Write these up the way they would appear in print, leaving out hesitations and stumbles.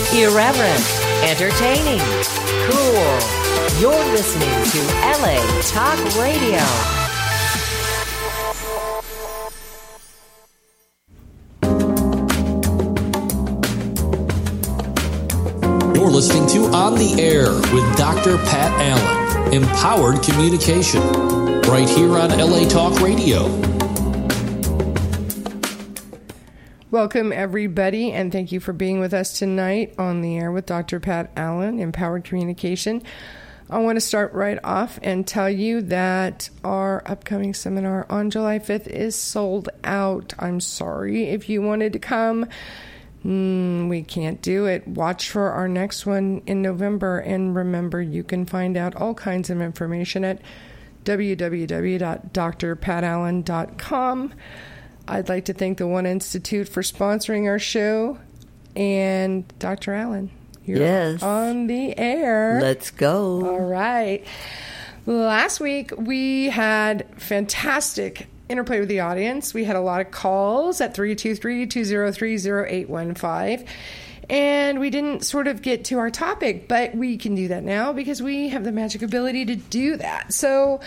Irreverent, entertaining, cool. You're listening to LA Talk Radio. You're listening to On the Air with Dr. Pat Allen, Empowered Communication, right here on LA Talk Radio. Welcome, everybody, and thank you for being with us tonight on the air with Dr. Pat Allen, Empowered Communication. I want to start right off and tell you that our upcoming seminar on July 5th is sold out. I'm sorry. If you wanted to come, we can't do it. Watch for our next one in November, and remember, you can find out all kinds of information at www.drpatallen.com. I'd like to thank the One Institute for sponsoring our show. And Dr. Allen, you're on the air. Let's go. All right. Last week, we had fantastic interplay with the audience. We had a lot of calls at 323-203-0815. And we didn't sort of get to our topic, but we can do that now because we have the magic ability to do that. So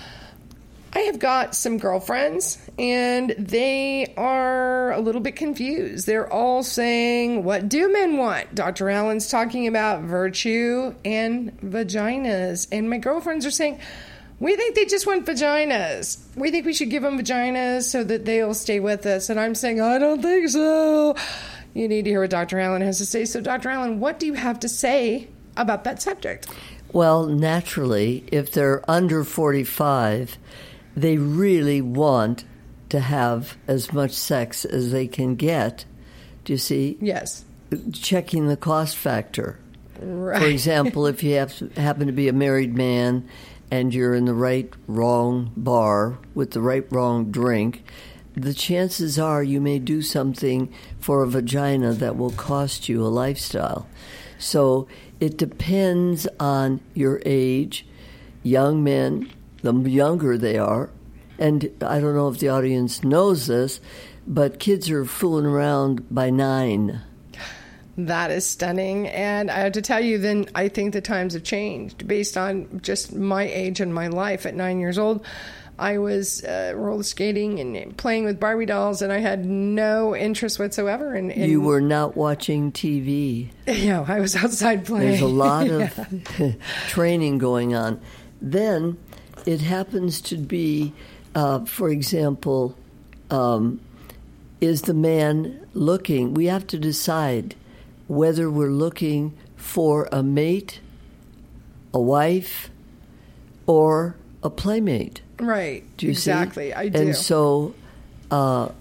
I have got some girlfriends, and they are a little bit confused. They're all saying, what do men want? Dr. Allen's talking about virtue and vaginas. And my girlfriends are saying, we think they just want vaginas. We think we should give them vaginas so that they'll stay with us. And I'm saying, I don't think so. You need to hear what Dr. Allen has to say. So, Dr. Allen, what do you have to say about that subject? Well, naturally, if they're under 45, they really want to have as much sex as they can get. Do you see? Yes. Checking the cost factor. Right. For example, if you happen to be a married man and you're in the right-wrong bar with the right-wrong drink, the chances are you may do something for a vagina that will cost you a lifestyle. So it depends on your age. Young men, the younger they are, and I don't know if the audience knows this, but kids are fooling around by 9. That is stunning. And I have to tell you, then I think the times have changed based on just my age and my life. At 9 years old, I was roller skating and playing with Barbie dolls, and I had no interest whatsoever. You were not watching TV. Yeah, I was outside playing. There's a lot of training going on. Then it happens to be, for example, is the man looking? We have to decide whether we're looking for a mate, a wife, or a playmate. Right. Do you exactly. See? I do. And so a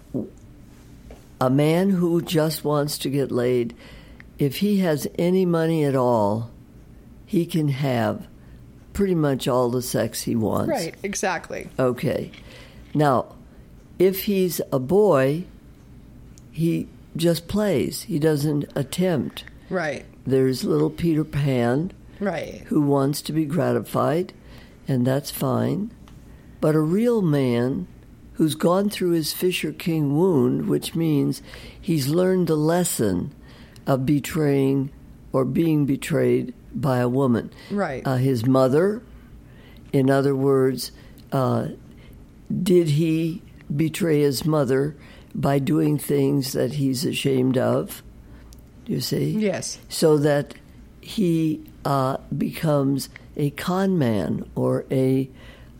man who just wants to get laid, if he has any money at all, he can have pretty much all the sex he wants. Right, exactly. Okay. Now, if he's a boy, he just plays. He doesn't attempt. Right. There's little Peter Pan, right, who wants to be gratified, and that's fine. But a real man who's gone through his Fisher King wound, which means he's learned the lesson of betraying or being betrayed by a woman. Right. His mother, in other words, did he betray his mother by doing things that he's ashamed of? Do you see? Yes. So that he becomes a con man or a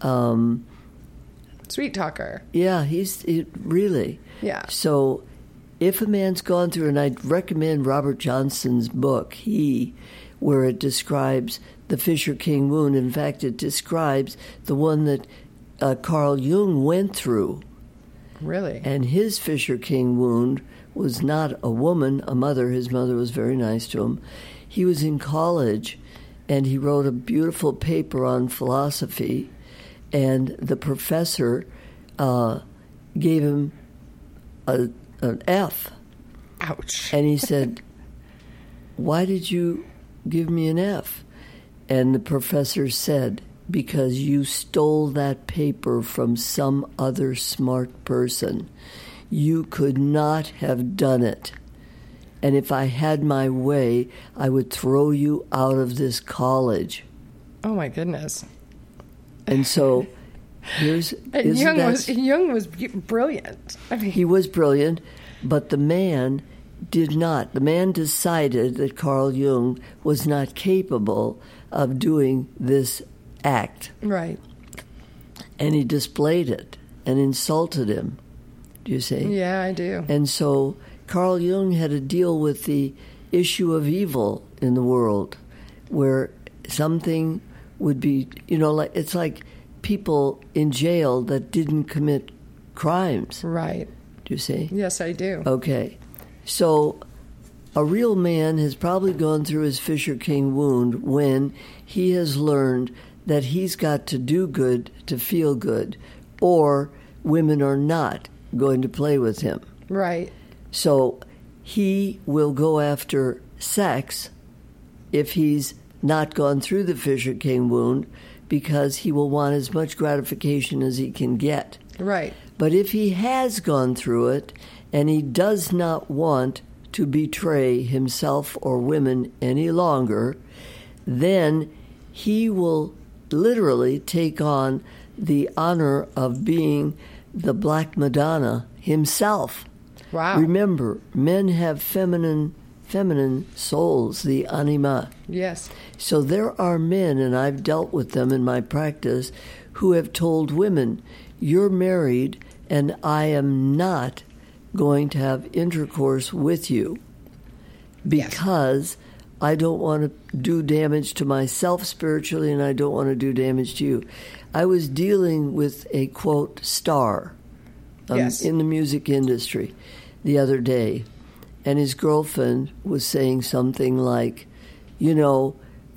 sweet talker. Yeah, really. Yeah. So if a man's gone through, and I'd recommend Robert Johnson's book, where it describes the Fisher King wound. In fact, it describes the one that Carl Jung went through. Really? And his Fisher King wound was not a woman, a mother. His mother was very nice to him. He was in college, and he wrote a beautiful paper on philosophy, and the professor gave him an F. Ouch. And he said, why did you give me an F? And the professor said, because you stole that paper from some other smart person. You could not have done it. and if I had my way, I would throw you out of this college. Oh my goodness! And so, Jung was brilliant. I mean, he was brilliant, but the man did not. The man decided that Carl Jung was not capable of doing this act. Right. And he displayed it and insulted him. Do you see? Yeah, I do. And so Carl Jung had to deal with the issue of evil in the world, where something would be, like it's like people in jail that didn't commit crimes. Right. Do you see? Yes, I do. Okay. So a real man has probably gone through his Fisher King wound when he has learned that he's got to do good to feel good, or women are not going to play with him. Right. So he will go after sex if he's not gone through the Fisher King wound, because he will want as much gratification as he can get. Right. But if he has gone through it and he does not want to betray himself or women any longer, then he will literally take on the honor of being the Black Madonna himself. Wow. Remember, men have feminine souls, the anima. Yes. So there are men, and I've dealt with them in my practice, who have told women, you're married and I am not going to have intercourse with you because I don't want to do damage to myself spiritually, and I don't want to do damage to you. I was dealing with a, quote, star in the music industry the other day, and his girlfriend was saying something like, you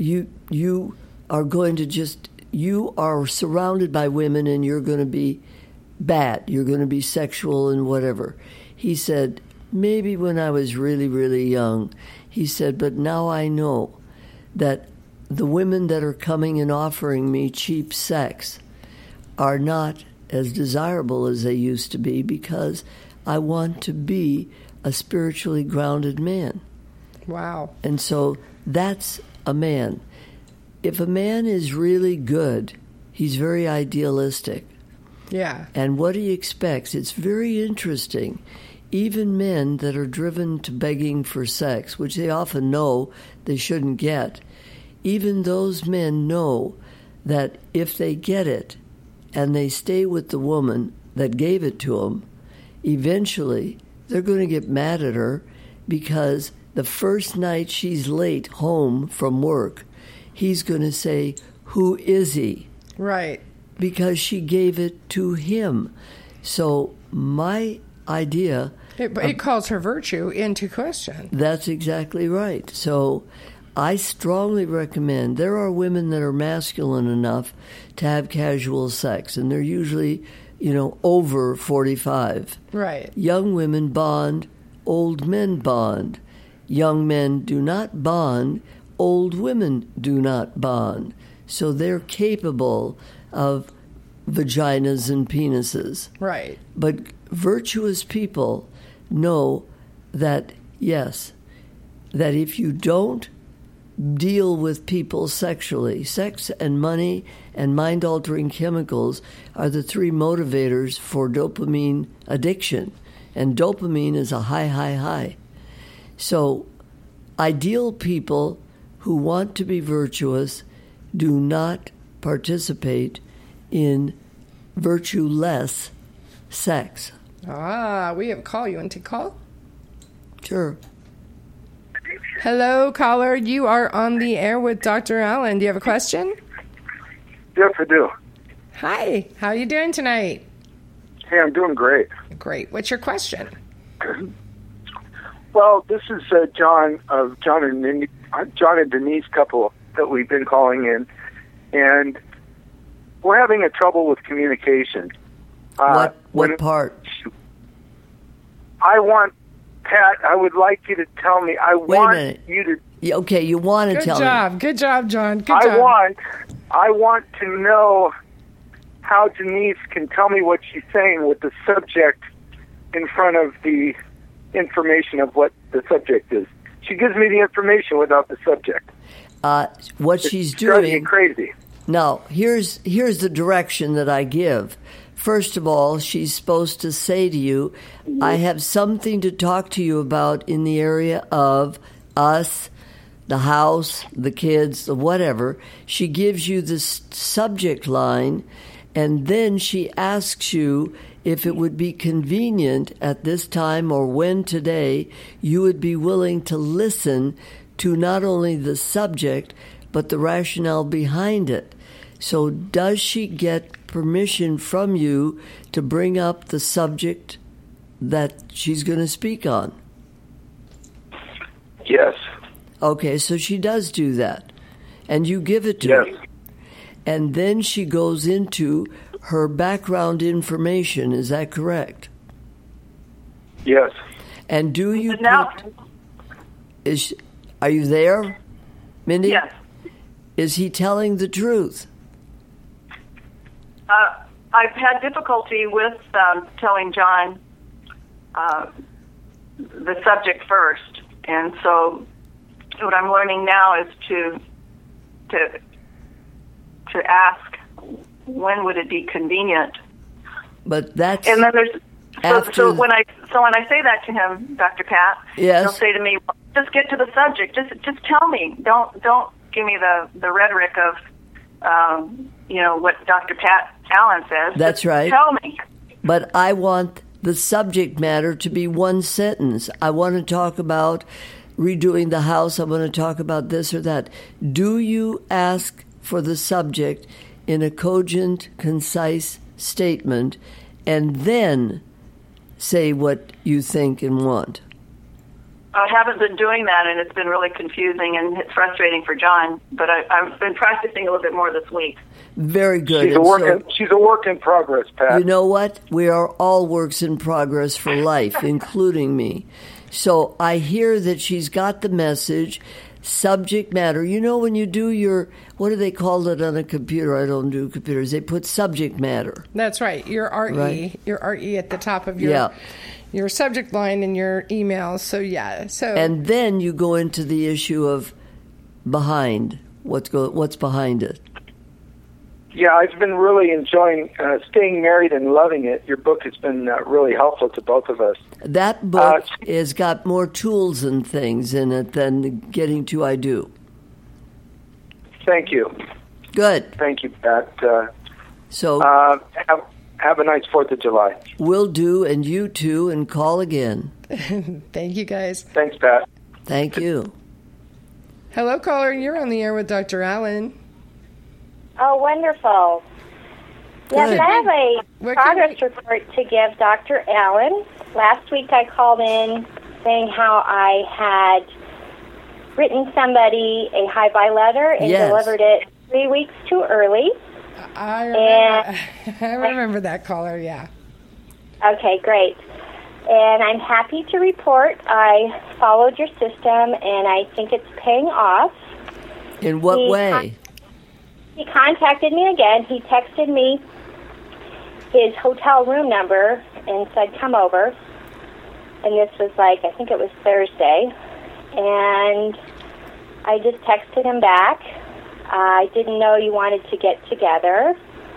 are going to you are surrounded by women and you're going to be bad, you're going to be sexual and whatever. He said, maybe when I was really, really young. He said, but now I know that the women that are coming and offering me cheap sex are not as desirable as they used to be, because I want to be a spiritually grounded man. Wow. And so that's a man. If a man is really good, he's very idealistic. Yeah. And what he expects, it's very interesting. Even men that are driven to begging for sex, which they often know they shouldn't get, even those men know that if they get it and they stay with the woman that gave it to them, eventually they're going to get mad at her, because the first night she's late home from work, he's going to say, who is he? Right. Because she gave it to him. So my idea... It calls her virtue into question. That's exactly right. So I strongly recommend, there are women that are masculine enough to have casual sex, and they're usually, over 45. Right. Young women bond, old men bond. Young men do not bond, old women do not bond. So they're capable of vaginas and penises. Right. But virtuous people know that, yes, that if you don't deal with people sexually, sex and money and mind-altering chemicals are the three motivators for dopamine addiction. And dopamine is a high, high, high. So ideal people who want to be virtuous do not participate in virtue-less sex. We have a call. You want to call? Sure. Hello, caller. You are on the air with Dr. Allen. Do you have a question? Yes, I do. Hi. How are you doing tonight? Hey, I'm doing great. Great. What's your question? Well, this is John and Denise couple that we've been calling in, and we're having a trouble with communication. What part? Pat, I would like you to tell me. Wait a minute. Okay, you want to tell me. Good job, John. Good job. I want to know how Denise can tell me what she's saying with the subject in front of the information of what the subject is. She gives me the information without the subject. What she's driving me doing... crazy. Now, here's the direction that I give. First of all, she's supposed to say to you, I have something to talk to you about in the area of us, the house, the kids, the whatever. She gives you this subject line, and then she asks you if it would be convenient at this time or when today you would be willing to listen to not only the subject, but the rationale behind it. So does she get permission from you to bring up the subject that she's going to speak on? Yes. Okay, so she does do that. And you give it to her. And then she goes into her background information. Is that correct? Yes. And do you... No. Are you there, Mindy? Yes. Is he telling the truth? I've had difficulty with telling John the subject first, and so what I'm learning now is to ask when would it be convenient. But that's... And then there's so when I say that to him, Dr. Pat, yes, he'll say to me, well, "Just get to the subject. Just tell me. Don't give me the rhetoric of what Dr. Pat Allen says. That's Just right. Tell me." But I want the subject matter to be one sentence. I want to talk about redoing the house. I want to talk about this or that. Do you ask for the subject in a cogent, concise statement, and then say what you think and want? I haven't been doing that, and it's been really confusing and it's frustrating for John. But I've been practicing a little bit more this week. Very good. She's a work in progress, Pat. You know what? We are all works in progress for life, including me. So I hear that she's got the message, subject matter. You know, when you do your, what do they call it on a computer? I don't do computers. They put subject matter. That's right. Your RE. Right. Your RE at the top of your subject line in your emails. So, yeah. And then you go into the issue of behind. What's behind it? Yeah, I've been really enjoying Staying Married and Loving It. Your book has been really helpful to both of us. That book has got more tools and things in it than Getting to I Do. Thank you. Good. Thank you, Pat. So have a nice 4th of July. Will do, and you too, and call again. Thank you, guys. Thanks, Pat. Thank you. Hello, caller. You're on the air with Dr. Allen. Oh, wonderful. Yes, I have a progress report to give Dr. Allen. Last week I called in saying how I had written somebody a hi-bye letter and delivered it 3 weeks too early. I remember that caller, yeah. Okay, great. And I'm happy to report I followed your system, and I think it's paying off. In what way? He contacted me again. He texted me his hotel room number and said, come over. And this was I think it was Thursday. And I just texted him back. I didn't know you wanted to get together.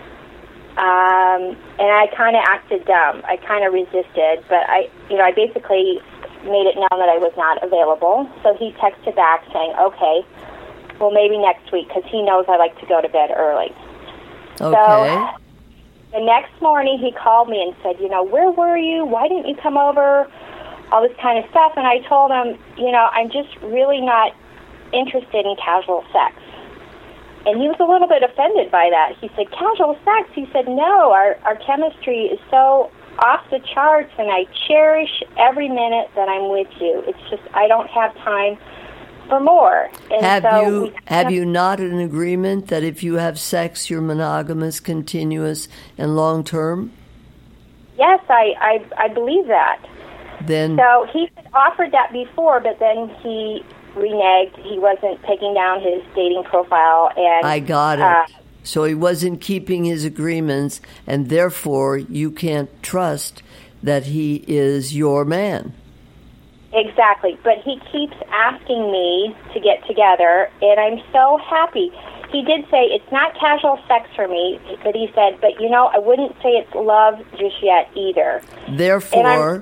And I kind of acted dumb. I kind of resisted, but I basically made it known that I was not available. So he texted back saying, okay, well, maybe next week, because he knows I like to go to bed early. Okay. So the next morning he called me and said, where were you? Why didn't you come over? All this kind of stuff. And I told him, I'm just really not interested in casual sex. And he was a little bit offended by that. He said, casual sex? He said, no, our chemistry is so off the charts, and I cherish every minute that I'm with you. It's just I don't have time for more. And have you not an agreement that if you have sex, you're monogamous, continuous, and long-term? Yes, I believe that. So he had offered that before, but then he reneged. He wasn't taking down his dating profile. And I got it. So he wasn't keeping his agreements, and therefore you can't trust that he is your man. Exactly. But he keeps asking me to get together, and I'm so happy. He did say it's not casual sex for me, but he said, but I wouldn't say it's love just yet either. Therefore,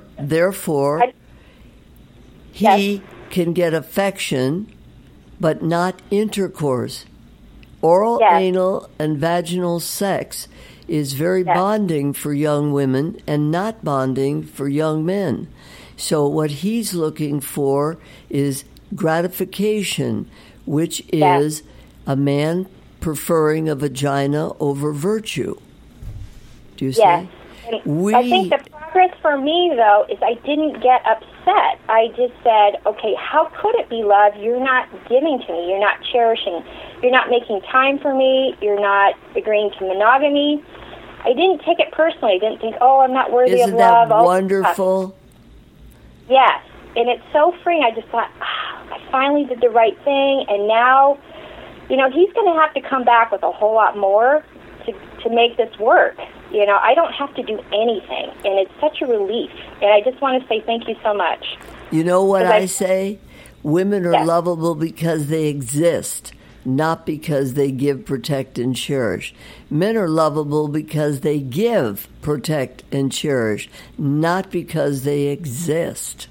he Yes. can get affection, but not intercourse. Oral, Yes. anal, and vaginal sex is very Yes. bonding for young women and not bonding for young men. So what he's looking for is gratification, which Yes. is a man preferring a vagina over virtue. Do you see? Yes. And I think the progress for me, though, is I didn't get upset. I just said, okay, how could it be love? You're not giving to me. You're not cherishing. You're not making time for me. You're not agreeing to monogamy. I didn't take it personally. I didn't think, oh, I'm not worthy Isn't of love. that wonderful? Yes. And it's so freeing. I just thought, I finally did the right thing. And now, he's going to have to come back with a whole lot more to make this work. I don't have to do anything, and it's such a relief. And I just want to say thank you so much. You know what I say? Women are Yes. lovable because they exist, not because they give, protect, and cherish. Men are lovable because they give, protect, and cherish, not because they exist.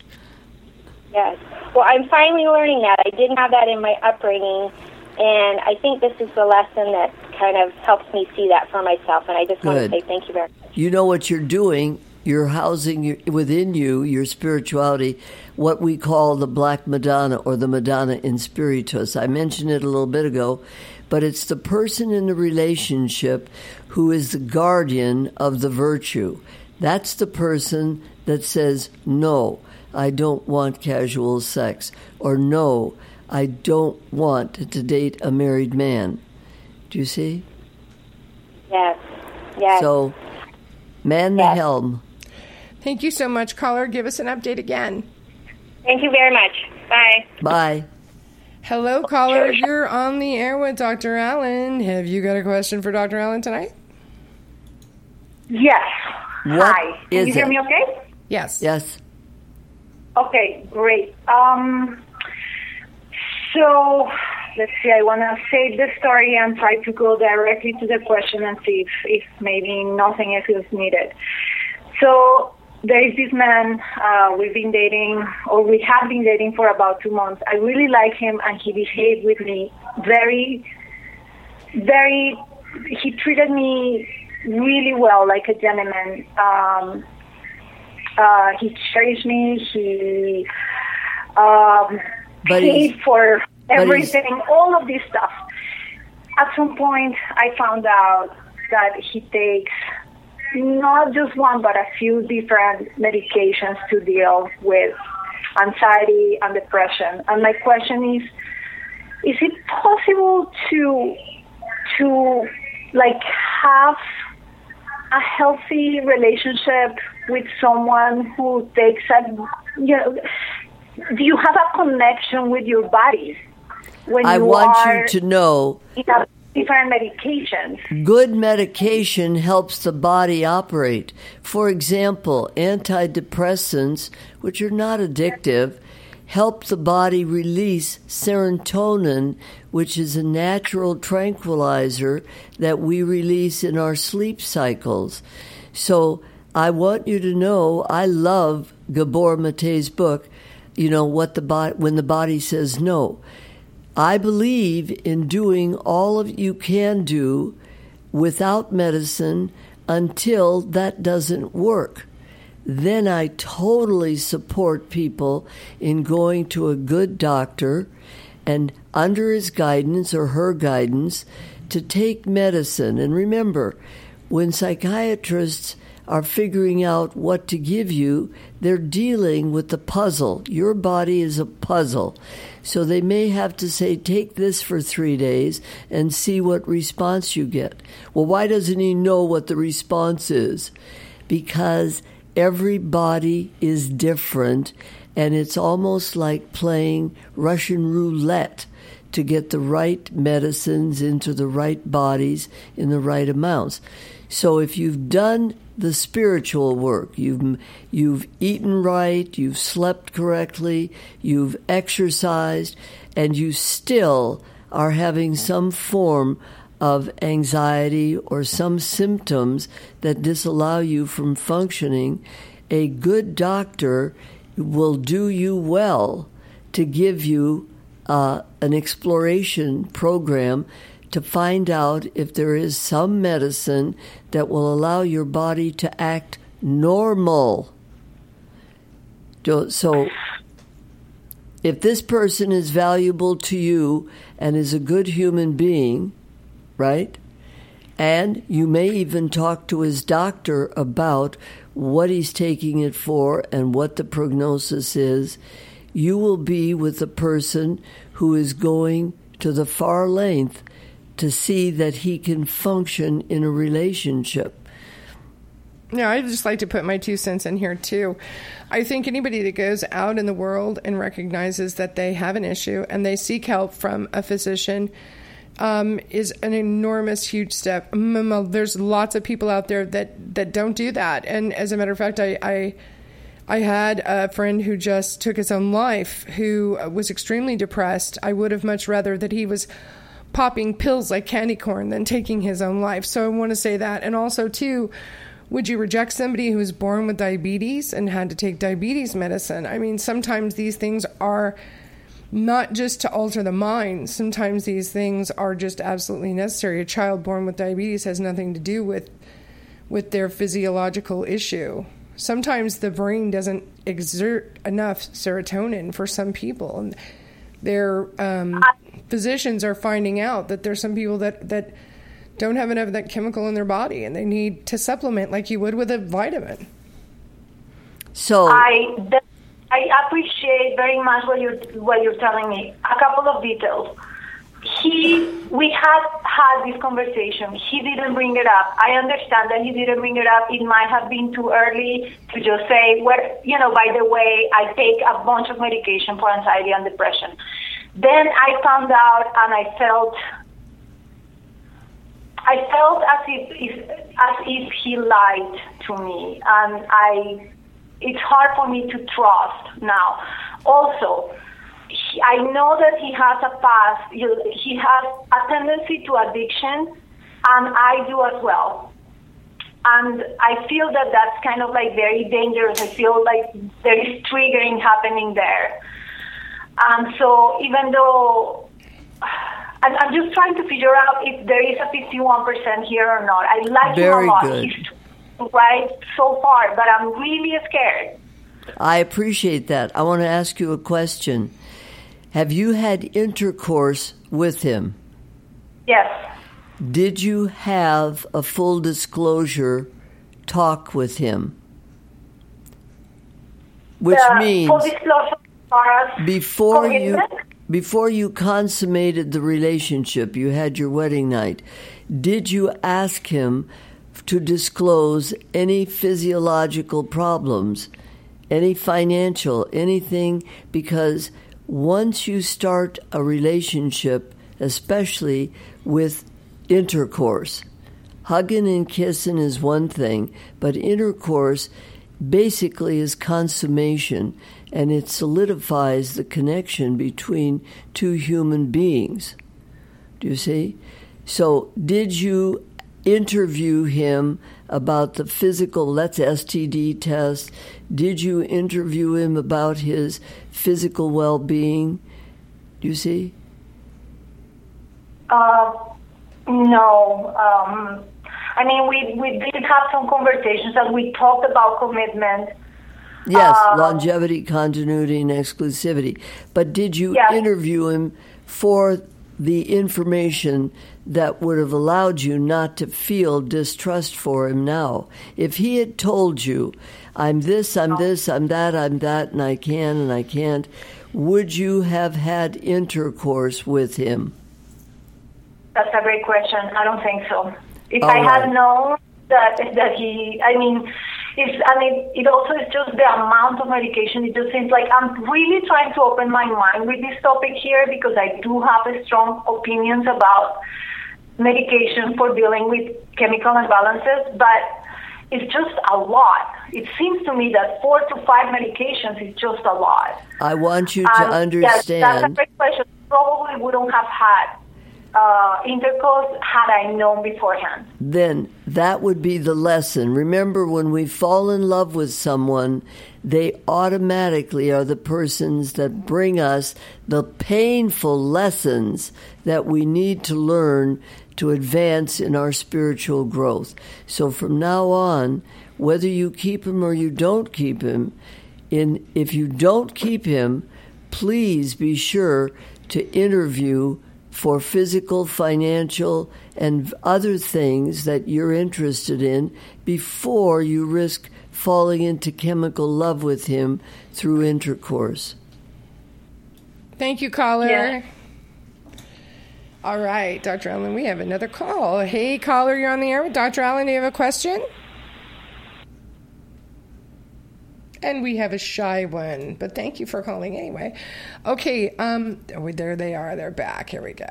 Yes. Well, I'm finally learning that. I didn't have that in my upbringing, and I think this is the lesson that kind of helps me see that for myself, and I just want to say thank you very much. You know what you're doing? You're housing within you, your spirituality, what we call the Black Madonna or the Madonna in Spiritus. I mentioned it a little bit ago, but it's the person in the relationship who is the guardian of the virtue. That's the person that says, no, I don't want casual sex, or no, I don't want to date a married man. Do you see? Yes. Yes. So, man the helm. Thank you so much, caller. Give us an update again. Thank you very much. Bye. Bye. Hello, caller. You're on the air with Dr. Allen. Have you got a question for Dr. Allen tonight? Yes. What Hi. is Can you hear it? me okay? Yes. Yes. Okay, great. So, let's see, I want to say the story and try to go directly to the question and see if maybe nothing else is needed. So, there is this man, we've been dating, or we have been dating for about 2 months. I really like him, and he behaved with me very, very, he treated me really well, like a gentleman. He cherished me, he paid for everything, all of this stuff. At some point, I found out that he takes not just one, but a few different medications to deal with anxiety and depression. And my question is it possible to like have a healthy relationship with someone who takes do you have a connection with your body when I you want are you to know different medications? good medication helps the body operate. For example, antidepressants, which are not addictive, help the body release serotonin, which is a natural tranquilizer that we release in our sleep cycles. So I want you to know I love Gabor Mate's book, when the body says no. I believe in doing all of you can do without medicine until that doesn't work. Then I totally support people in going to a good doctor and under his guidance or her guidance to take medicine. And remember, when psychiatrists are figuring out what to give you, they're dealing with the puzzle. Your body is a puzzle. So they may have to say, take this for 3 days and see what response you get. Well, why doesn't he know what the response is? Because every body is different, and it's almost like playing Russian roulette to get the right medicines into the right bodies in the right amounts. So if you've done the spiritual work, you've eaten right, you've slept correctly, you've exercised, and you still are having some form of anxiety or some symptoms that disallow you from functioning, a good doctor will do you well to give you an exploration program to find out if there is some medicine that will allow your body to act normal. So if this person is valuable to you and is a good human being, right? And you may even talk to his doctor about what he's taking it for and what the prognosis is. You will be with a person who is going to the far length to see that he can function in a relationship. Yeah, I'd just like to put my 2 cents in here, too. I think anybody that goes out in the world and recognizes that they have an issue and they seek help from a physician is an enormous, huge step. There's lots of people out there that don't do that. And as a matter of fact, I had a friend who just took his own life who was extremely depressed. I would have much rather that he was popping pills like candy corn than taking his own life. So I want to say that. And also, too, would you reject somebody who was born with diabetes and had to take diabetes medicine? I mean, sometimes these things are not just to alter the mind. Sometimes these things are just absolutely necessary. A child born with diabetes has nothing to do with their physiological issue. Sometimes the brain doesn't exert enough serotonin for some people. And their physicians are finding out that there's some people that don't have enough of that chemical in their body, and they need to supplement like you would with a vitamin. So I appreciate very much what you're telling me. A couple of details. We had this conversation. He didn't bring it up. I understand that he didn't bring it up. It might have been too early to just say, by the way, I take a bunch of medication for anxiety and depression. Then I found out, and I felt as if he lied to me, and it's hard for me to trust now. Also, I know that he has a past. He has a tendency to addiction, and I do as well. And I feel that that's kind of like very dangerous. I feel like there is triggering happening there. And so even though I'm just trying to figure out if there is a 51% here or not. I like him a lot. Very good. He's right so far, but I'm really scared. I appreciate that. I want to ask you a question. Have you had intercourse with him? Yes. Did you have a full disclosure talk with him? Which means full disclosure before you consummated the relationship, you had your wedding night, did you ask him to disclose any physiological problems, any financial, anything? Because once you start a relationship, especially with intercourse, hugging and kissing is one thing, but intercourse basically is consummation, and it solidifies the connection between two human beings. Do you see? So did you interview him about the physical, that's STD test? Did you interview him about his physical well-being? Do you see? No. I mean, we did have some conversations and we talked about commitment. Yes, longevity, continuity, and exclusivity. But did you interview him for the information that would have allowed you not to feel distrust for him now? If he had told you, I'm this, I'm this, I'm that, and I can and I can't, would you have had intercourse with him? That's a great question. I don't think so. If I had known that he, it also is just the amount of medication. It just seems like I'm really trying to open my mind with this topic here because I do have strong opinions about medication for dealing with chemical imbalances, but it's just a lot. It seems to me that 4 to 5 medications is just a lot. I want you to understand. Yes, that's a great question. Probably wouldn't have had intercourse had I known beforehand. Then that would be the lesson. Remember, when we fall in love with someone, they automatically are the persons that bring us the painful lessons that we need to learn to advance in our spiritual growth. So from now on, whether you keep him or you don't keep him, if you don't keep him, please be sure to interview for physical, financial, and other things that you're interested in before you risk falling into chemical love with him through intercourse. Thank you, caller. Yeah. All right, Dr. Allen, we have another call. Hey, caller, you're on the air with Dr. Allen. Do you have a question? And we have a shy one, but thank you for calling anyway. Okay, there they are. They're back. Here we go.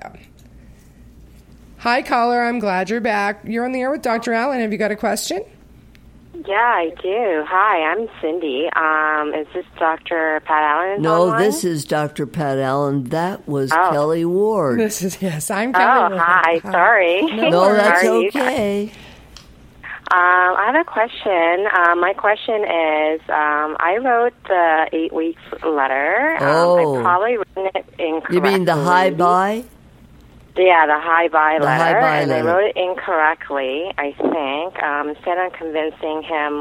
Hi, caller. I'm glad you're back. You're on the air with Dr. Allen. Have you got a question? Yeah, I do. Hi, I'm Cindy. Is this Dr. Pat Allen? No, online? this is Dr. Pat Allen. That was Kelly Ward. I'm Kelly Ward. Hi. Sorry. No, that's Sorry. okay. I have a question. My question is, I wrote the 8 weeks letter. I probably written it incorrectly. You mean the hi-bye? Yeah, the hi-bye letter. Hi-bye and letter. I wrote it incorrectly, I think. Instead of convincing him,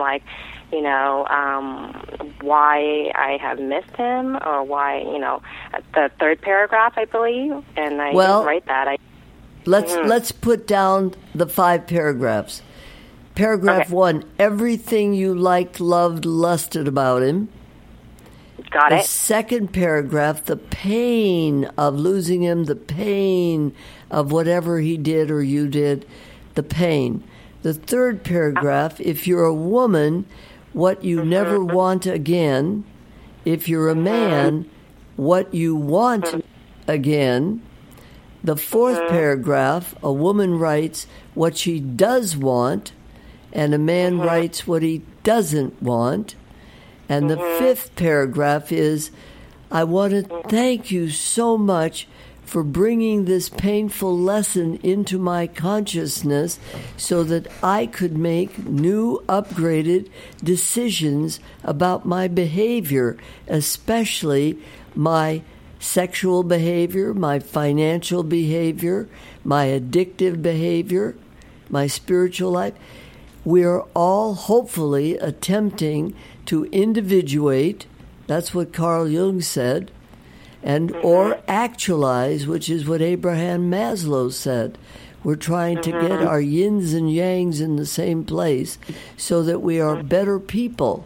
why I have missed him or why, the third paragraph, I believe. And I didn't write that. Let's put down the 5 paragraphs. Paragraph 1, everything you liked, loved, lusted about him. Got it. The second paragraph, the pain of losing him, the pain of whatever he did or you did, the pain. The third paragraph, if you're a woman, what you never want again. If you're a man, what you want again. The fourth paragraph, a woman writes what she does want, and a man writes what he doesn't want. And the fifth paragraph is, I want to thank you so much for bringing this painful lesson into my consciousness so that I could make new, upgraded decisions about my behavior, especially my sexual behavior, my financial behavior, my addictive behavior, my spiritual life. We are all hopefully attempting to individuate, that's what Carl Jung said, and or actualize, which is what Abraham Maslow said. We're trying to get our yins and yangs in the same place so that we are better people.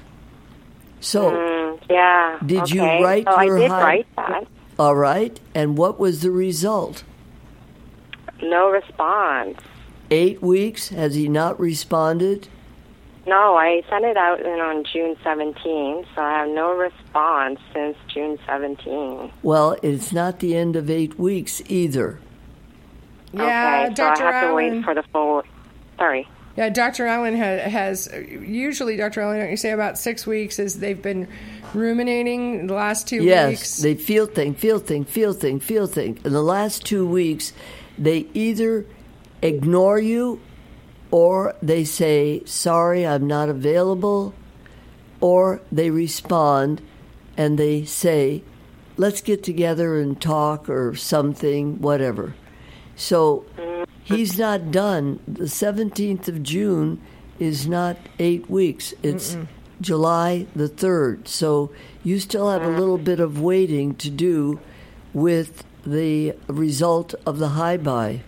So, did you write your I did write that. All right. And what was the result? No response. 8 weeks? Has he not responded? No, I sent it out on June 17, so I have no response since June 17. Well, it's not the end of 8 weeks either. Yeah, okay, so Dr. I have to Allen. wait for the full... Sorry. Yeah, Dr. Allen has usually, Dr. Allen, don't you say about 6 weeks is they've been ruminating the last 2 weeks? Yes, they feel thing. In the last 2 weeks, they either ignore you or they say, sorry, I'm not available, or they respond and they say, let's get together and talk or something, whatever. So he's not done. The 17th of June is not 8 weeks. It's July the 3rd. So you still have a little bit of waiting to do with the result of the hi-bye.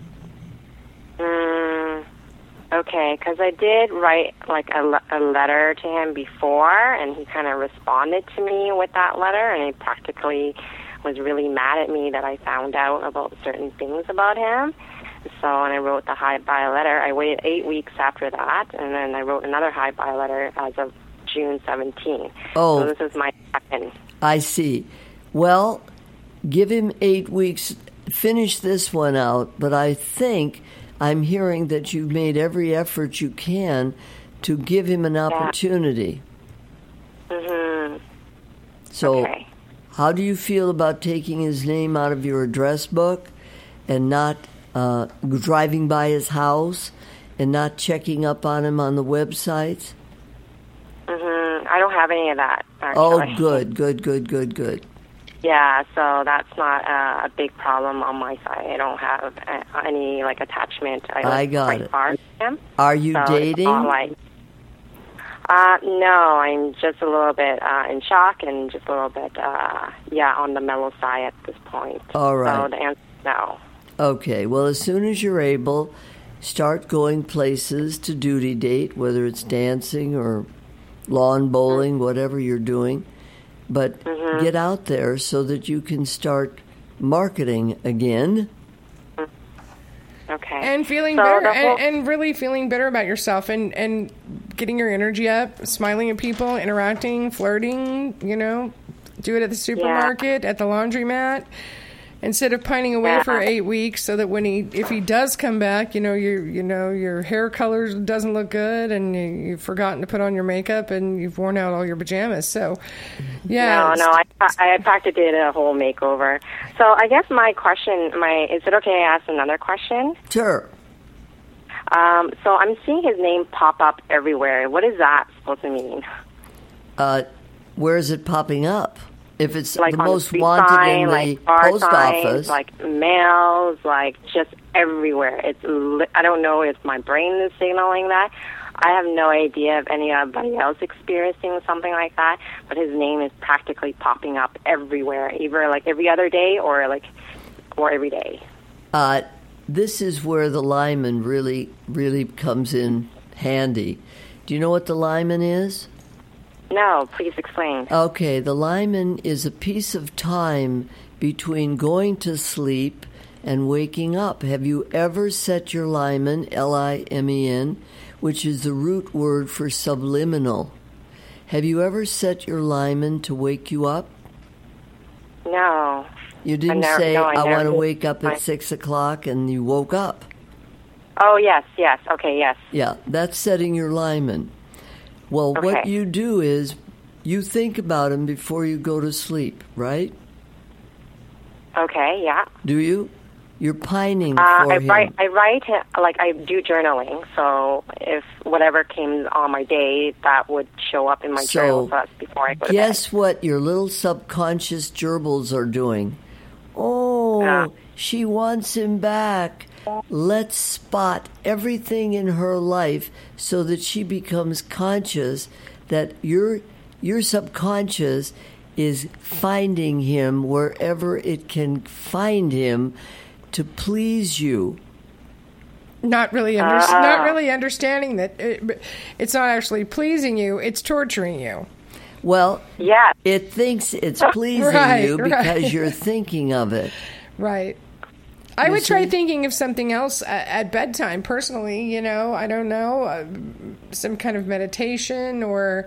Okay, because I did write a letter to him before, and he kind of responded to me with that letter, and he practically was really mad at me that I found out about certain things about him. So when I wrote the hi-bye letter, I waited 8 weeks after that, and then I wrote another hi-bye letter as of June 17. Oh. So this is my second. I see. Well, give him 8 weeks. finish this one out, but I think I'm hearing that you've made every effort you can to give him an opportunity. Mm-hmm. So okay. How do you feel about taking his name out of your address book and not driving by his house and not checking up on him on the websites? Mm-hmm. I don't have any of that, actually. Oh, good. Yeah, so that's not a big problem on my side. I don't have any, like, attachment. I got quite it. far from him. Are you dating? It's not like, no, I'm just a little bit in shock and just a little bit, on the mellow side at this point. All right. So the answer is no. Okay, well, as soon as you're able, start going places to duty date, whether it's dancing or lawn bowling, whatever you're doing. But get out there so that you can start marketing again. Okay. And feeling better, and really feeling better about yourself, and getting your energy up, smiling at people, interacting, flirting, do it at the supermarket, at the laundromat, instead of pining away for 8 weeks, so that if he does come back, your hair color doesn't look good, and you've forgotten to put on your makeup, and you've worn out all your pajamas. So, yeah. No, I practically did a whole makeover. So I guess my question, is it okay I ask another question? Sure. So I'm seeing his name pop up everywhere. What is that supposed to mean? Where is it popping up? If it's like the on most the wanted sign, in the like bar post signs, office, like mails, like just everywhere. I don't know if my brain is signaling that. I have no idea if anybody else experiencing something like that, but his name is practically popping up everywhere, either like every other day or every day. This is where the Lyman really, really comes in handy. Do you know what the Lyman is? No, please explain. Okay, the Lyman is a piece of time between going to sleep and waking up. Have you ever set your Lyman, Lymen, which is the root word for subliminal? Have you ever set your Lyman to wake you up? No. You didn't say, I want to wake up at 6 o'clock, and you woke up. Oh, yes. Okay, yes. Yeah, that's setting your Lyman. Well, okay. What you do is you think about him before you go to sleep, right? Okay, yeah. Do you? You're pining for him. I write, like I do journaling, so if whatever came on my day, that would show up in my journal before I go to bed. Guess what your little subconscious gerbils are doing? Oh, she wants him back. Let's spot everything in her life so that she becomes conscious that your subconscious is finding him wherever it can find him to please you. Not really understanding that it's not actually pleasing you, it's torturing you. Well, yeah. It thinks it's pleasing you because you're thinking of it. Right. I would try thinking of something else at bedtime, personally, I don't know, some kind of meditation or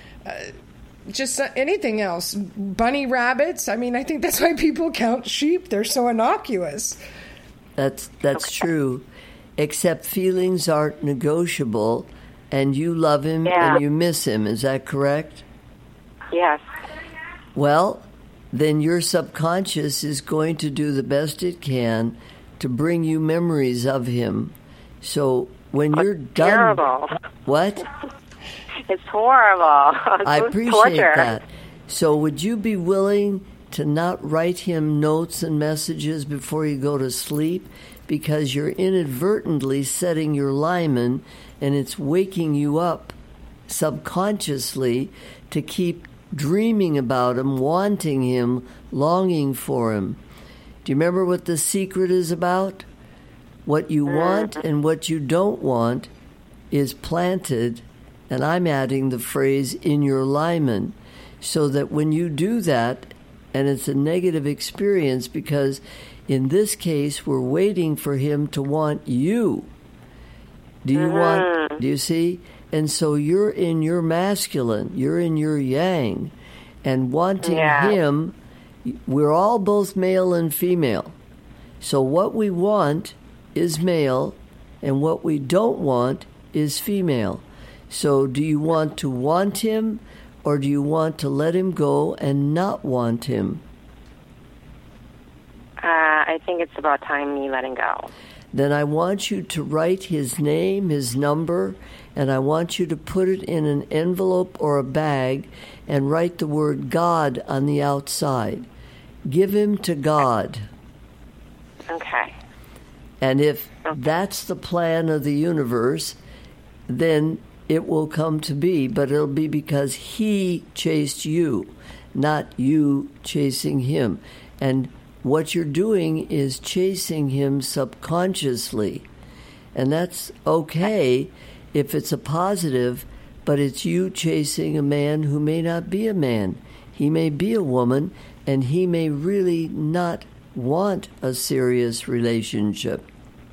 just anything else. Bunny rabbits. I mean, I think that's why people count sheep. They're so innocuous. That's true, except feelings aren't negotiable, and you love him and you miss him. Is that correct? Yes. Well, then your subconscious is going to do the best it can to bring you memories of him. So when you're done... Terrible. What? It's horrible. I appreciate torture. that. So would you be willing to not write him notes and messages before you go to sleep? Because you're inadvertently setting your Lyman, and it's waking you up subconsciously to keep dreaming about him, wanting him, longing for him. Do you remember what the secret is about? What you want and what you don't want is planted, and I'm adding the phrase, in your Lyman, so that when you do that, and it's a negative experience because in this case we're waiting for him to want you. Do you see? And so you're in your masculine, you're in your yang, and wanting him, we're all both male and female. So what we want is male, and what we don't want is female. So do you want him, or do you want to let him go and not want him? I think it's about time me letting go. Then I want you to write his name, his number, and I want you to put it in an envelope or a bag and write the word God on the outside. Give him to God. Okay. And if that's the plan of the universe, then it will come to be, but it'll be because he chased you, not you chasing him. And what you're doing is chasing him subconsciously. And that's okay if it's a positive, but it's you chasing a man who may not be a man. He may be a woman, and he may really not want a serious relationship.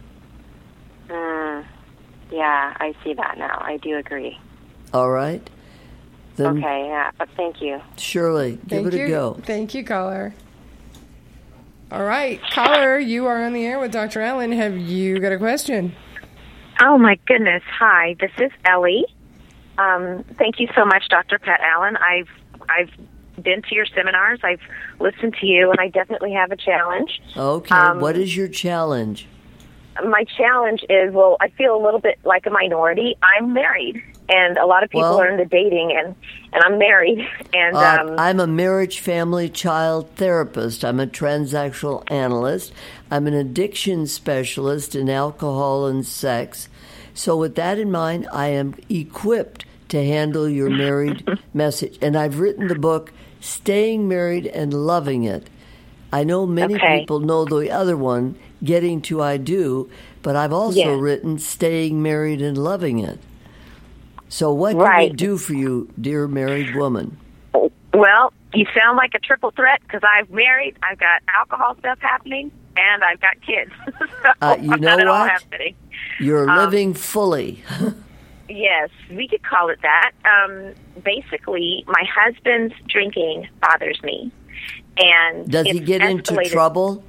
Yeah, I see that now. I do agree. All right? Then okay, yeah, but thank you. Shirley, give it a go. Thank you, caller. All right, caller, you are on the air with Dr. Allen. Have you got a question? Oh, my goodness. Hi, this is Ellie. Thank you so much, Dr. Pat Allen. I've been to your seminars. I've listened to you, and I definitely have a challenge. Okay, what is your challenge? My challenge is, well, I feel a little bit like a minority. I'm married, and a lot of people are into dating, and I'm married. And I'm a marriage, family, child therapist. I'm a transactional analyst. I'm an addiction specialist in alcohol and sex. So with that in mind, I am equipped to handle your married message. And I've written the book, Staying Married and Loving It. I know many people know the other one, Getting to I Do, but I've also written Staying Married and Loving It. So what can we do for you, dear married woman? Well, you sound like a triple threat because I'm married, I've got alcohol stuff happening, and I've got kids. So you know what? All happening. You're living fully. Yes, we could call it that. Basically, my husband's drinking bothers me. And does he get into trouble?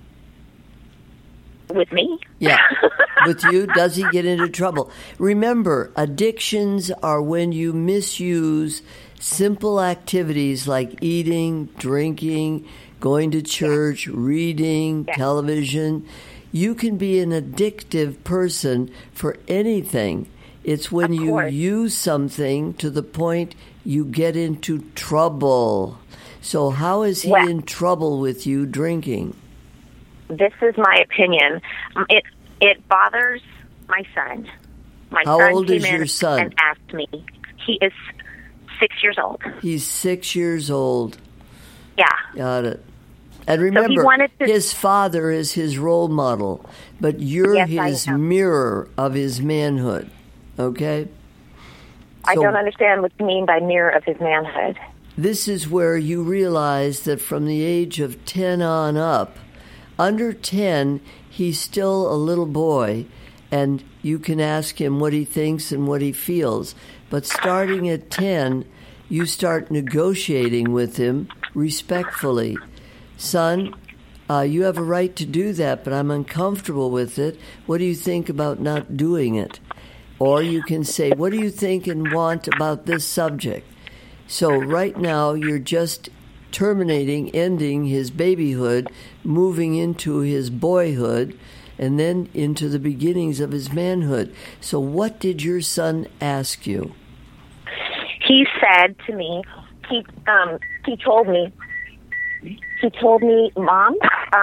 With me? Yeah. With you? Does he get into trouble? Remember, addictions are when you misuse simple activities like eating, drinking, going to church, reading, television. You can be an addictive person for anything. It's when you use something to the point you get into trouble. So how is he in trouble with you drinking? This is my opinion. It bothers my son. How old is your son? And asked me. He is 6 years old. He's 6 years old. Yeah. Got it. And remember, his father is his role model, but you're his mirror of his manhood. Okay? I don't understand what you mean by mirror of his manhood. This is where you realize that from the age of 10 on up, under 10, he's still a little boy, and you can ask him what he thinks and what he feels. But starting at 10, you start negotiating with him respectfully. Son, you have a right to do that, but I'm uncomfortable with it. What do you think about not doing it? Or you can say, what do you think and want about this subject? So right now, you're just ending his babyhood, moving into his boyhood, and then into the beginnings of his manhood. So what did your son ask you? He said to me, he told me, Mom,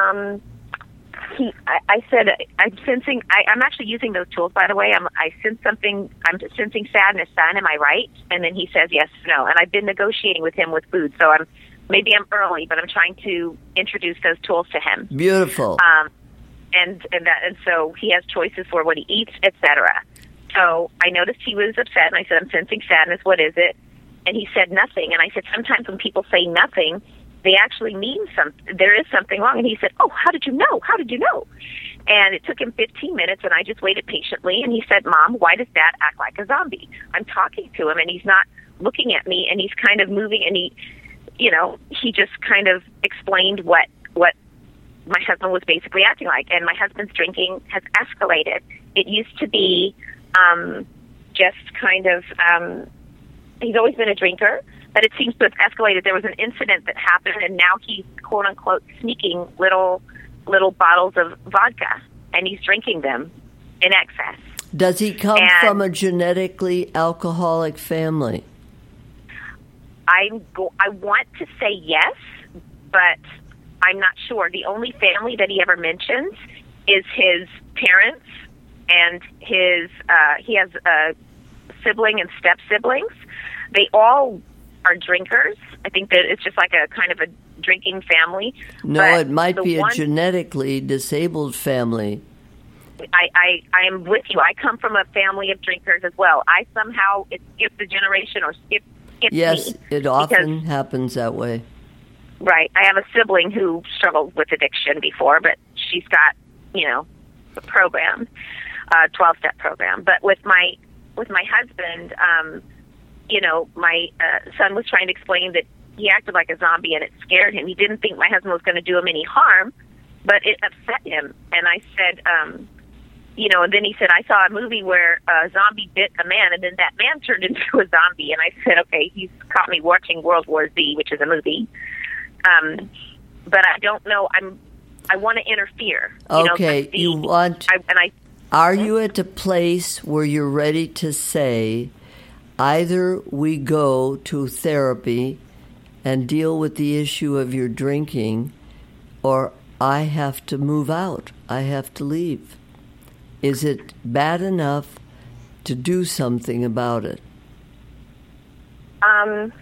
I said, I'm actually using those tools, by the way. I sense something, I'm sensing sadness, son, am I right? And then he says yes, no. And I've been negotiating with him with food, so maybe I'm early, but I'm trying to introduce those tools to him. Beautiful. And so he has choices for what he eats, etc. So I noticed he was upset, and I said, I'm sensing sadness, what is it? And he said nothing. And I said, sometimes when people say nothing, they actually mean something. There is something wrong. And he said, oh, how did you know? How did you know? And it took him 15 minutes, and I just waited patiently. And he said, Mom, why does Dad act like a zombie? I'm talking to him, and he's not looking at me, and he's kind of moving, and he just kind of explained what my husband was basically acting like. And my husband's drinking has escalated. It used to be just kind of, he's always been a drinker, but it seems to have escalated. There was an incident that happened, and now he's, quote unquote, sneaking little bottles of vodka, and he's drinking them in excess. Does he come from a genetically alcoholic family? I want to say yes, but I'm not sure. The only family that he ever mentions is his parents, and he has a sibling and step-siblings. They all are drinkers. I think that it's just like a kind of a drinking family. No, it might be a genetically disabled family. I am with you. I come from a family of drinkers as well. I somehow skipped the generation or skipped yes, me. It often happens that way. Right. I have a sibling who struggled with addiction before, but she's got, a program, 12-step program. But with my husband, my son was trying to explain that he acted like a zombie and it scared him. He didn't think my husband was going to do him any harm, but it upset him. And I said, and then he said, I saw a movie where a zombie bit a man, and then that man turned into a zombie. And I said, okay, he's caught me watching World War Z, which is a movie. But I don't know. I want to interfere. Okay, Are you at a place where you're ready to say, either we go to therapy and deal with the issue of your drinking, or I have to move out. I have to leave. Is it bad enough to do something about it? I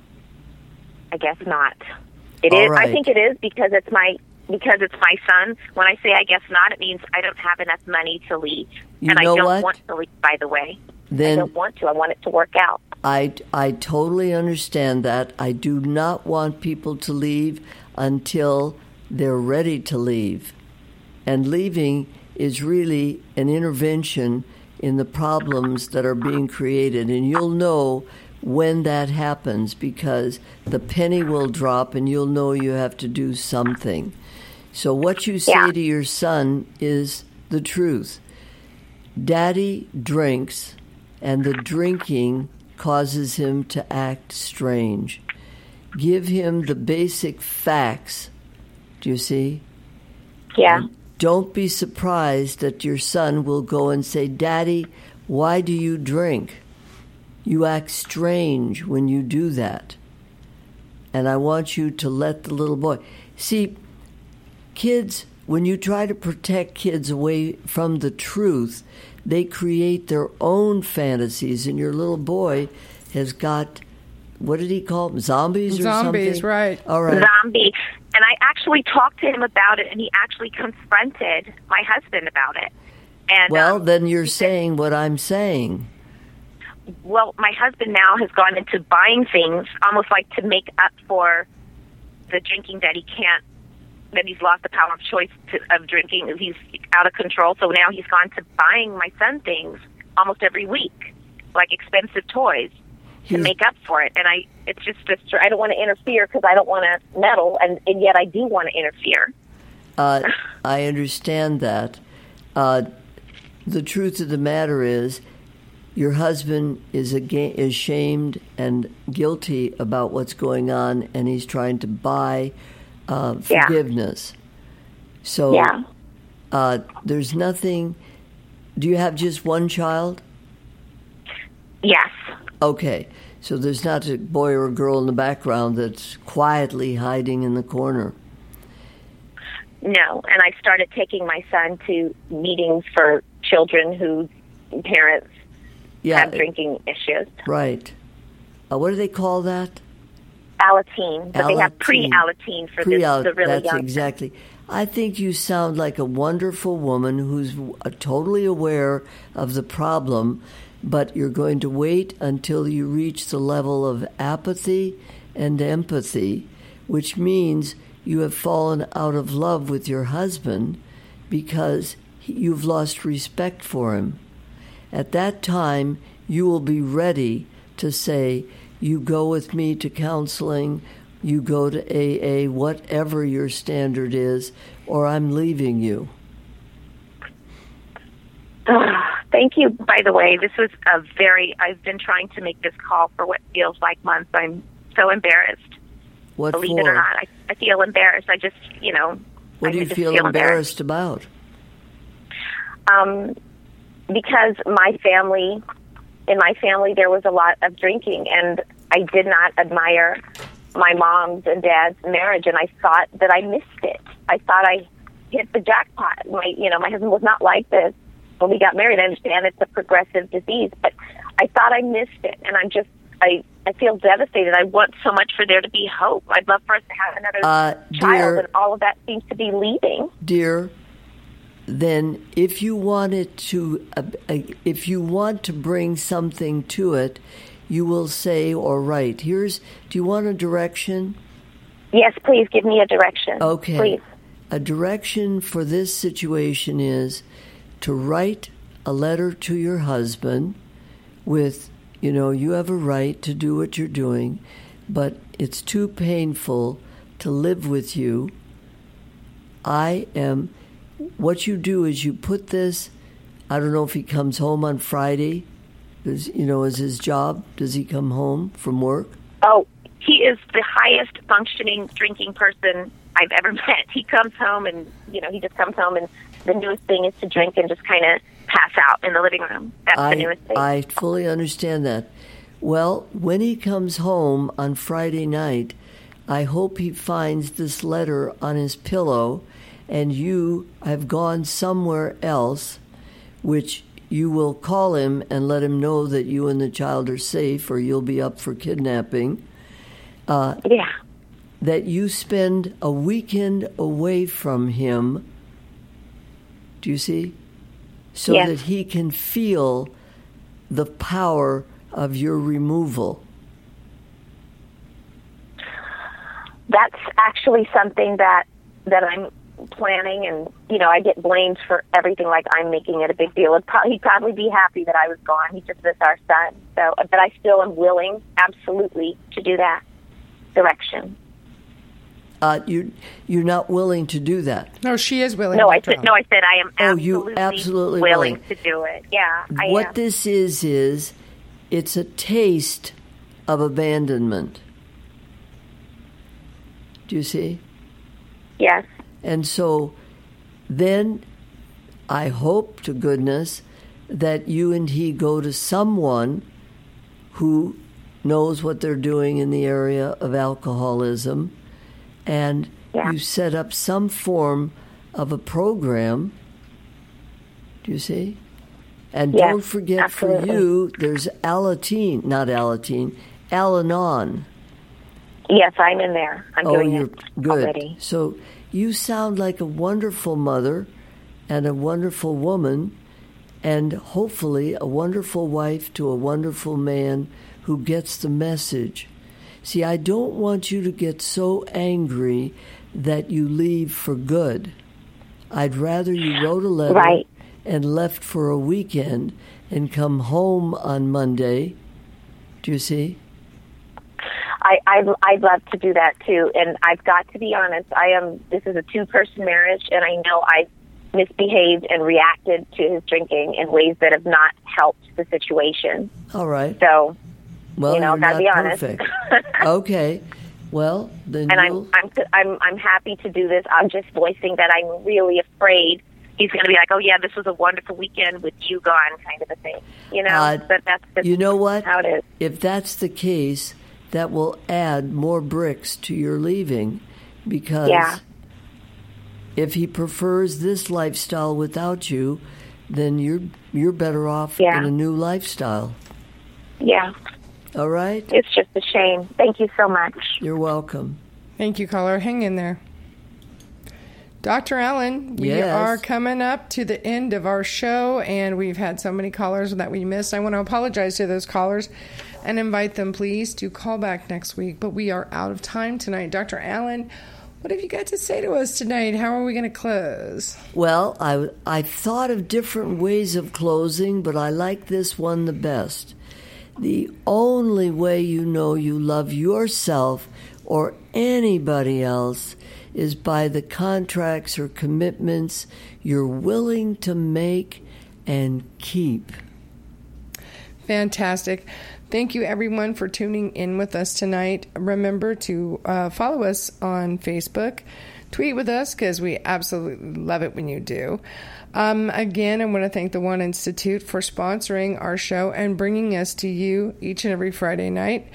guess not. It is. Right. I think it is because it's my son. When I say I guess not, it means I don't have enough money to leave. You and I know don't what? want to leave, by the way. Then I don't want to. I want it to work out. I totally understand that. I do not want people to leave until they're ready to leave. And leaving is really an intervention in the problems that are being created. And you'll know when that happens because the penny will drop and you'll know you have to do something. So what you say to your son is the truth. Daddy drinks, and the drinking causes him to act strange. Give him the basic facts. Do you see? Yeah. And don't be surprised that your son will go and say, Daddy, why do you drink? You act strange when you do that. And I want you to let the little boy... See, kids, when you try to protect kids away from the truth, they create their own fantasies, and your little boy has got, what did he call them, zombies or something? Zombies, right. All right. Zombie. And I actually talked to him about it, and he actually confronted my husband about it. And well, then you're saying what I'm saying. Well, my husband now has gone into buying things almost like to make up for the drinking that he's lost the power of choice of drinking. He's out of control. So now he's gone to buying my son things almost every week, like expensive toys to make up for it. And it's just I don't want to interfere because I don't want to meddle, and yet I do want to interfere. I understand that. The truth of the matter is, your husband is ashamed and guilty about what's going on, and he's trying to buy forgiveness. So there's nothing... Do you have just one child? Yes. Okay. So there's not a boy or a girl in the background that's quietly hiding in the corner. No. And I started taking my son to meetings for children whose parents have drinking issues. Right. What do they call that? Alateen. But they have pre-Alateen for the really that's young. Exactly. I think you sound like a wonderful woman who's totally aware of the problem, but you're going to wait until you reach the level of apathy and empathy, which means you have fallen out of love with your husband because you've lost respect for him. At that time, you will be ready to say, you go with me to counseling, you go to AA, whatever your standard is, or I'm leaving you. Thank you. By the way, this was I've been trying to make this call for what feels like months. I'm so embarrassed. What Believe for? it or not, I feel embarrassed. I just, What do you feel embarrassed about? Because in my family, there was a lot of drinking, and I did not admire my mom's and dad's marriage, and I thought that I missed it. I thought I hit the jackpot. My husband was not like this when we got married. I understand it's a progressive disease, but I thought I missed it, and I feel devastated. I want so much for there to be hope. I'd love for us to have another child, and all of that seems to be leaving. Dear, then if you want to bring something to it, you will say or write. Do you want a direction? Yes, please give me a direction. Okay. Please. A direction for this situation is to write a letter to your husband with, you have a right to do what you're doing, but it's too painful to live with you. What you do is you put this, I don't know if he comes home on Friday, is his job, does he come home from work? Oh, he is the highest functioning drinking person I've ever met. He comes home and, he just comes home and the newest thing is to drink and just kind of pass out in the living room. That's the newest thing. I fully understand that. Well, when he comes home on Friday night, I hope he finds this letter on his pillow and you have gone somewhere else, which you will call him and let him know that you and the child are safe or you'll be up for kidnapping. Yeah. That you spend a weekend away from him, do you see? So yes. that he can feel the power of your removal. That's actually something that I'm planning, and I get blamed for everything, like I'm making it a big deal. He'd probably be happy that I was gone. He just missed our son. So, but I still am willing, absolutely, to do that direction. You're not willing to do that. No, she is willing. No, I said I am absolutely willing to do it. Yeah, I what am. This is it's a taste of abandonment. Do you see? Yes. And so then I hope to goodness that you and he go to someone who knows what they're doing in the area of alcoholism, and you set up some form of a program. Do you see? And don't forget, absolutely. For you, there's Al-Anon. Yes, I'm in there. I'm doing you're it good. Already. So you sound like a wonderful mother and a wonderful woman and hopefully a wonderful wife to a wonderful man who gets the message. See, I don't want you to get so angry that you leave for good. I'd rather you wrote a letter and left for a weekend and come home on Monday. Do you see? I'd love to do that too, and I've got to be honest. This is a 2-person marriage, and I know I misbehaved and reacted to his drinking in ways that have not helped the situation. All right. So, well, you're gotta be honest. Okay. Well, then. And I'm happy to do this. I'm just voicing that I'm really afraid he's going to be like, oh yeah, this was a wonderful weekend with you gone, kind of a thing. But that's just you know what? How it is. If that's the case, that will add more bricks to your leaving, because if he prefers this lifestyle without you, then you're better off in a new lifestyle. Yeah. All right? It's just a shame. Thank you so much. You're welcome. Thank you, caller. Hang in there. Dr. Allen, we are coming up to the end of our show, and we've had so many callers that we missed. I want to apologize to those callers and invite them, please, to call back next week. But we are out of time tonight. Dr. Allen, what have you got to say to us tonight? How are we going to close? Well, I thought of different ways of closing, but I like this one the best. The only way you know you love yourself or anybody else is by the contracts or commitments you're willing to make and keep. Fantastic. Thank you, everyone, for tuning in with us tonight. Remember to follow us on Facebook. Tweet with us, because we absolutely love it when you do. Again, I want to thank the One Institute for sponsoring our show and bringing us to you each and every Friday night.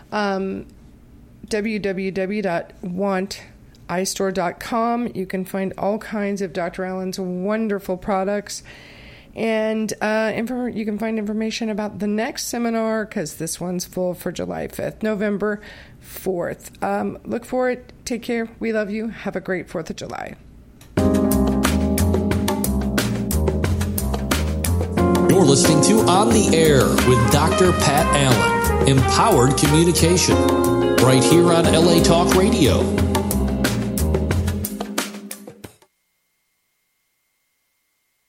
www.wanteyestore.com. You can find all kinds of Dr. Allen's wonderful products. And you can find information about the next seminar, because this one's full, for July 5th, November 4th. Look for it. Take care. We love you. Have a great 4th of July. You're listening to On the Air with Dr. Pat Allen. Empowered communication. Right here on LA Talk Radio.